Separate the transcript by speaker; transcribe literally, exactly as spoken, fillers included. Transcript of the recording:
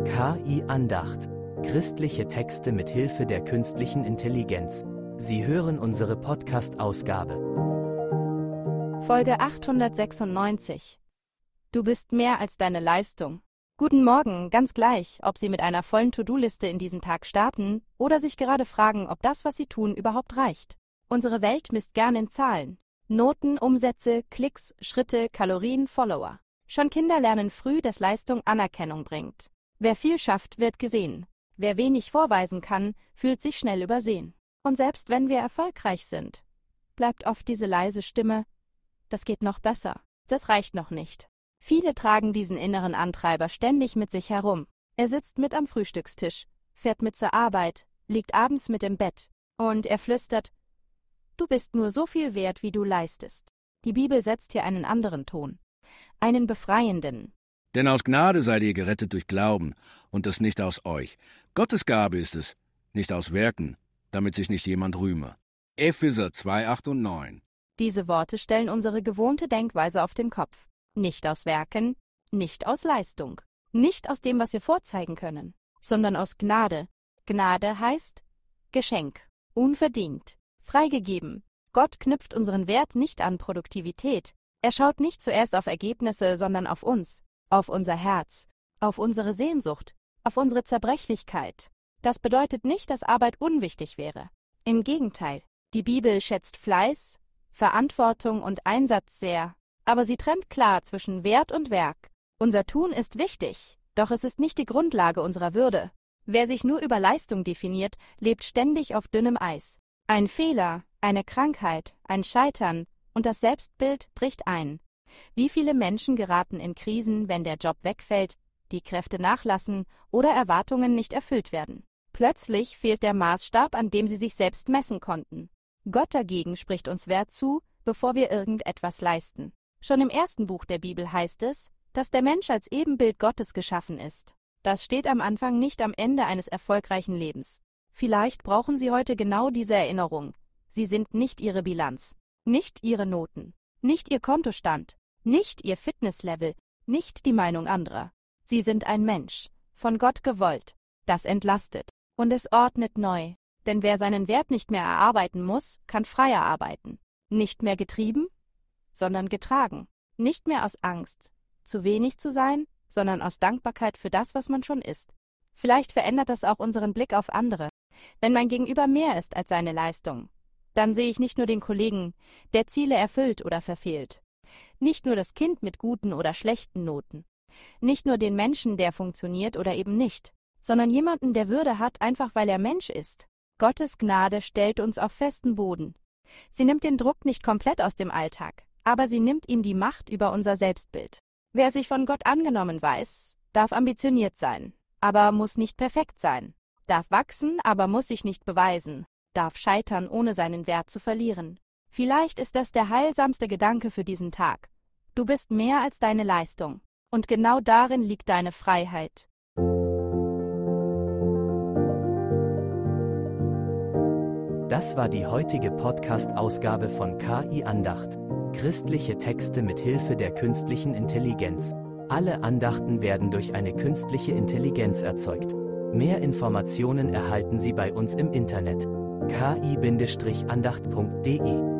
Speaker 1: K I-Andacht. Christliche Texte mit Hilfe der künstlichen Intelligenz. Sie hören unsere Podcast-Ausgabe.
Speaker 2: Folge achthundertsechsundneunzig. Du bist mehr als deine Leistung. Guten Morgen, ganz gleich, ob Sie mit einer vollen To-Do-Liste in diesen Tag starten oder sich gerade fragen, ob das, was Sie tun, überhaupt reicht. Unsere Welt misst gern in Zahlen. Noten, Umsätze, Klicks, Schritte, Kalorien, Follower. Schon Kinder lernen früh, dass Leistung Anerkennung bringt. Wer viel schafft, wird gesehen. Wer wenig vorweisen kann, fühlt sich schnell übersehen. Und selbst wenn wir erfolgreich sind, bleibt oft diese leise Stimme: Das geht noch besser, das reicht noch nicht. Viele tragen diesen inneren Antreiber ständig mit sich herum. Er sitzt mit am Frühstückstisch, fährt mit zur Arbeit, liegt abends mit im Bett. Und er flüstert: Du bist nur so viel wert, wie du leistest. Die Bibel setzt hier einen anderen Ton. Einen befreienden.
Speaker 3: Denn aus Gnade seid ihr gerettet durch Glauben, und das nicht aus euch. Gottes Gabe ist es, nicht aus Werken, damit sich nicht jemand rühme. Epheser zwei, acht und neun.
Speaker 2: Diese Worte stellen unsere gewohnte Denkweise auf den Kopf. Nicht aus Werken, nicht aus Leistung, nicht aus dem, was wir vorzeigen können, sondern aus Gnade. Gnade heißt Geschenk, unverdient, freigegeben. Gott knüpft unseren Wert nicht an Produktivität. Er schaut nicht zuerst auf Ergebnisse, sondern auf uns, auf unser Herz, auf unsere Sehnsucht, auf unsere Zerbrechlichkeit. Das bedeutet nicht, dass Arbeit unwichtig wäre. Im Gegenteil, die Bibel schätzt Fleiß, Verantwortung und Einsatz sehr, aber sie trennt klar zwischen Wert und Werk. Unser Tun ist wichtig, doch es ist nicht die Grundlage unserer Würde. Wer sich nur über Leistung definiert, lebt ständig auf dünnem Eis. Ein Fehler, eine Krankheit, ein Scheitern und das Selbstbild bricht ein. Wie viele Menschen geraten in Krisen, wenn der Job wegfällt, die Kräfte nachlassen oder Erwartungen nicht erfüllt werden? Plötzlich fehlt der Maßstab, an dem sie sich selbst messen konnten. Gott dagegen spricht uns Wert zu, bevor wir irgendetwas leisten. Schon im ersten Buch der Bibel heißt es, dass der Mensch als Ebenbild Gottes geschaffen ist. Das steht am Anfang, nicht am Ende eines erfolgreichen Lebens. Vielleicht brauchen Sie heute genau diese Erinnerung. Sie sind nicht Ihre Bilanz, nicht Ihre Noten, nicht Ihr Kontostand, nicht Ihr Fitnesslevel, nicht die Meinung anderer. Sie sind ein Mensch, von Gott gewollt. Das entlastet und es ordnet neu. Denn wer seinen Wert nicht mehr erarbeiten muss, kann freier arbeiten. Nicht mehr getrieben, sondern getragen. Nicht mehr aus Angst, zu wenig zu sein, sondern aus Dankbarkeit für das, was man schon ist. Vielleicht verändert das auch unseren Blick auf andere. Wenn mein Gegenüber mehr ist als seine Leistung, dann sehe ich nicht nur den Kollegen, der Ziele erfüllt oder verfehlt. Nicht nur das Kind mit guten oder schlechten Noten. Nicht nur den Menschen, der funktioniert oder eben nicht, sondern jemanden, der Würde hat, einfach weil er Mensch ist. Gottes Gnade stellt uns auf festen Boden. Sie nimmt den Druck nicht komplett aus dem Alltag, aber sie nimmt ihm die Macht über unser Selbstbild. Wer sich von Gott angenommen weiß, darf ambitioniert sein, aber muss nicht perfekt sein. Darf wachsen, aber muss sich nicht beweisen. Darf scheitern, ohne seinen Wert zu verlieren. Vielleicht ist das der heilsamste Gedanke für diesen Tag. Du bist mehr als deine Leistung. Und genau darin liegt deine Freiheit.
Speaker 1: Das war die heutige Podcast-Ausgabe von K I-Andacht. Christliche Texte mit Hilfe der künstlichen Intelligenz. Alle Andachten werden durch eine künstliche Intelligenz erzeugt. Mehr Informationen erhalten Sie bei uns im Internet: k i Bindestrich andacht punkt de.